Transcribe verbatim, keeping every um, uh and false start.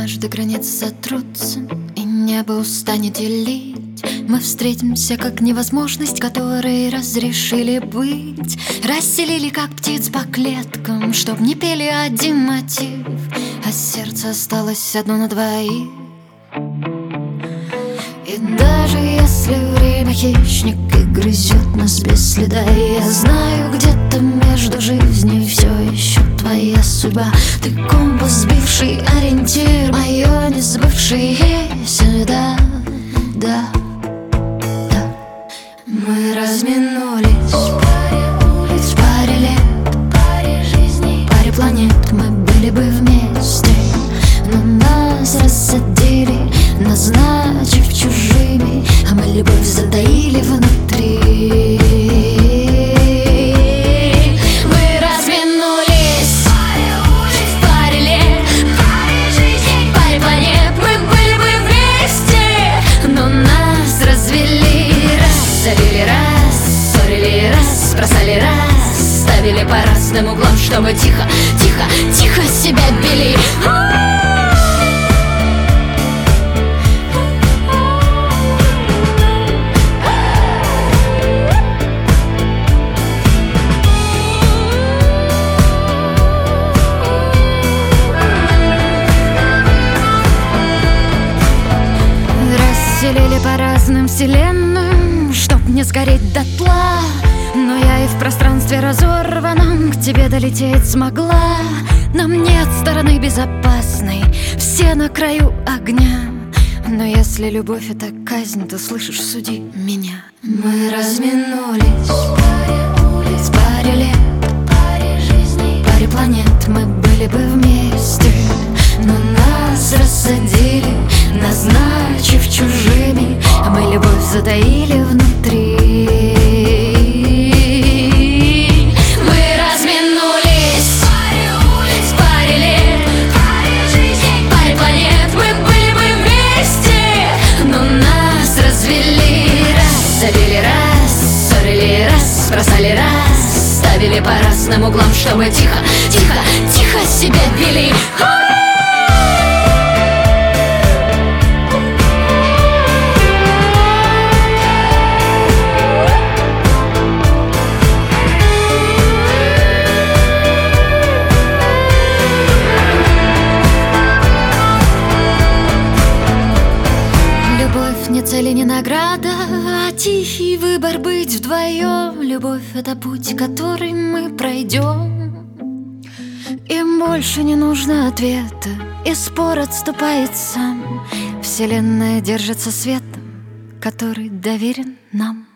Однажды границы сотрутся, и небо устанет делить. Мы встретимся как невозможность, которой разрешили быть. Расселили как птиц по клеткам, чтоб не пели один мотив, а сердце осталось одно на двоих. И даже если время хищник и грызет нас без следа, я знаю, где-то между жизнью все еще твоя судьба. Ты компас, сбивший ориентир, мое несбывшееся, да, да, да. Мы разминулись в паре улиц, в паре лет, в паре жизней, в паре планет. Мы были бы вместе, но нас рассадили, назначив чужими, а мы любовь затаили внутри. Мы разминулись в паре улиц, в паре лет, в паре жизней, в паре планет. Мы были бы вместе, но нас развели, разделили, рассорили, раз, бросали, раз, ставили по разным углам, чтобы тихо, тихо, тихо себя били. Разделили по разным вселенным, чтоб не сгореть дотла. Но я и в пространстве разорванном к тебе долететь смогла. Нам нет стороны безопасной, все на краю огня. Но если любовь — это казнь, то слышишь, суди меня. Мы разминулись в паре улиц, в паре лет, в паре жизней, в паре планет. Мы были бы вместе, но нас рассадили, назначив чужими, а мы любовь затаили внутри. Мы разминулись в паре улиц, в паре лет, в паре жизней, в паре планет. Мы были бы вместе, но нас развели, разделили, рассорили, раз, бросали, раз, ставили по разным углам, чтобы тихо, тихо, тихо себя били. Не цель и не награда, а тихий выбор быть вдвоем. Любовь — это путь, который мы пройдем. Им больше не нужно ответа, и спор отступает сам. Вселенная держится светом, который доверен нам.